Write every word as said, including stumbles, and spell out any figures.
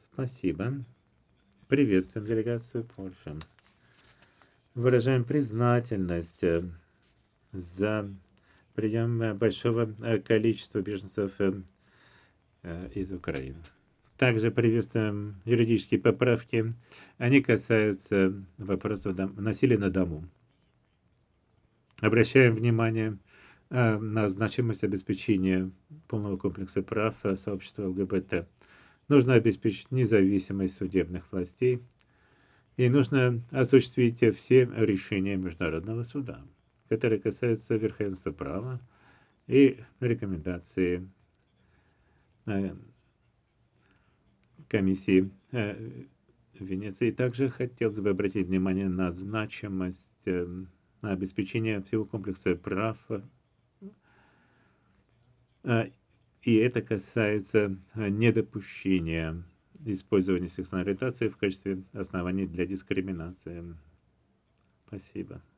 Спасибо. Приветствуем делегацию Польши. Выражаем признательность э, за прием э, большого э, количества беженцев э, э, из Украины. Также приветствуем юридические поправки. Они касаются вопросов дом... насилия на дому. Обращаем внимание э, на значимость обеспечения полного комплекса прав э, сообщества ЛГБТ. Нужно обеспечить независимость судебных властей, и нужно осуществить все решения Международного суда, которые касаются верховенства права и рекомендации комиссии Венеции. Также хотелось бы обратить внимание на значимость на обеспечение всего комплекса прав, и это касается недопущения использования сексуальной ориентации в качестве оснований для дискриминации. Спасибо.